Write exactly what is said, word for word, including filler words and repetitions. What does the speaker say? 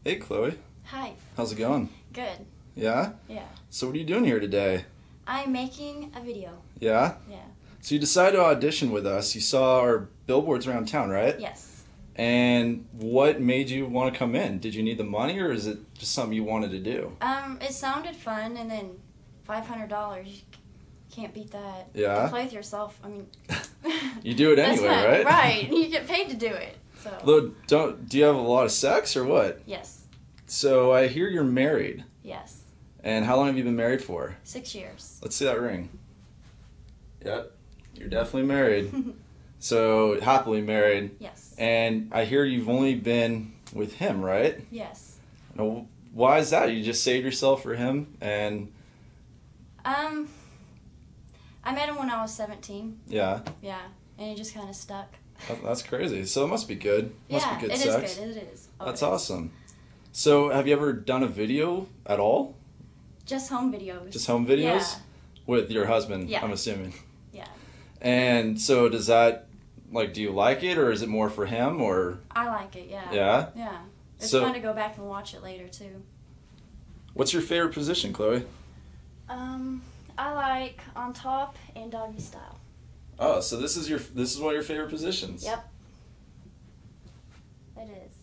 Hey, Chloe. Hi. How's it going? Good. Yeah? Yeah. So what are you doing here today? I'm making a video. Yeah? Yeah. So you decided to audition with us. You saw our billboards around town, right? Yes. And what made you want to come in? Did you need the money, or is it just something you wanted to do? Um, it sounded fun, and then five hundred dollars. You can't beat that. Yeah? To play with yourself. I mean. You do it That's anyway, fun. right? Right. You get paid to do it. So. Though, don't do you have a lot of sex or what? Yes. So I hear you're married. Yes. And how long have you been married for? Six years. Let's see that ring. Yep. You're definitely married. So happily married. Yes. And I hear you've only been with him, right? Yes. Now, why is that? You just saved yourself for him, and Um, I met him when I was seventeen. yeah, Yeah. And he just kind of stuck. that- that's crazy. So it must be good. Must yeah, be good it sex. is good. It is. Oh, That's it is. awesome. So have you ever done a video at all? Just home videos. Just home videos? Yeah. With your husband, Yeah. I'm assuming. Yeah. And so does that, like, do you like it, or is it more for him, or? I like it. Yeah. Yeah? Yeah. It's So- fun to go back and watch it later too. What's your favorite position, Chloe? Um, I like on top and doggy style. Oh, so this is your this is one of your favorite positions. Yep. It is.